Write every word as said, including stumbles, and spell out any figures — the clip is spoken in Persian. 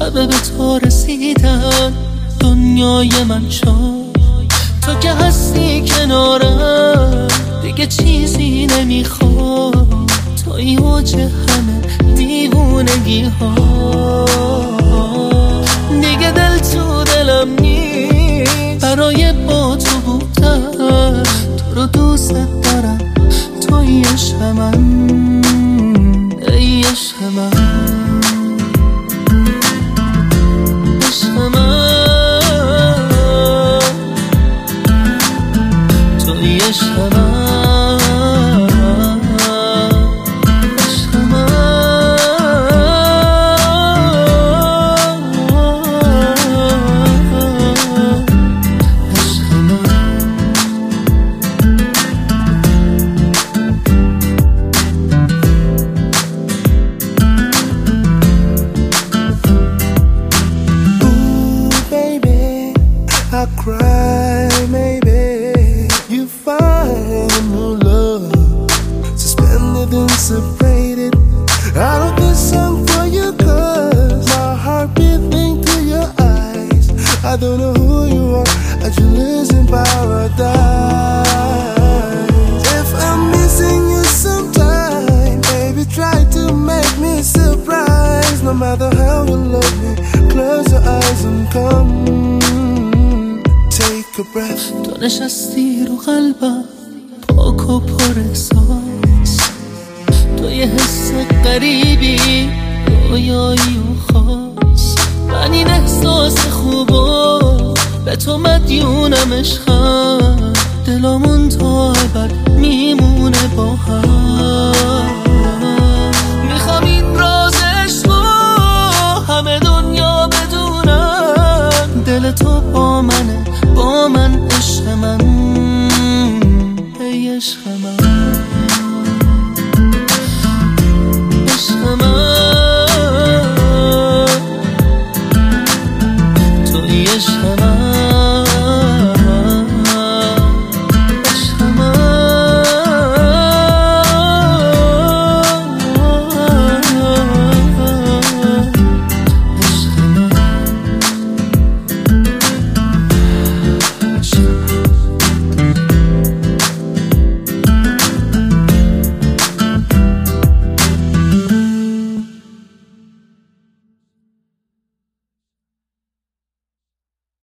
شب به تو رسیدن دنیای من شد. تو که هستی کنارم دیگه چیزی نمیخواد، توی اوج همه دیوونگی ها. دیگه دل تو دلم نیست برای با تو بودن، تو رو دوست دارم توی عشق من، ای عشق من، عشق من، توی عشق من. I cry, maybe you find a new love, suspended and separated. I wrote this song for you cause my heart beating to your eyes. I don't know who you are, I just live in paradise. If I'm missing you sometime, baby try to make me surprised. No matter how you love me, close your eyes and come. تو نشستی رو قلبم پاک و پر احساس، تو یه حس غریبی رویایی و خاص. من این احساس خوبا به تو مدیونم، عشقم دلمون تا ابد میمونه با هم.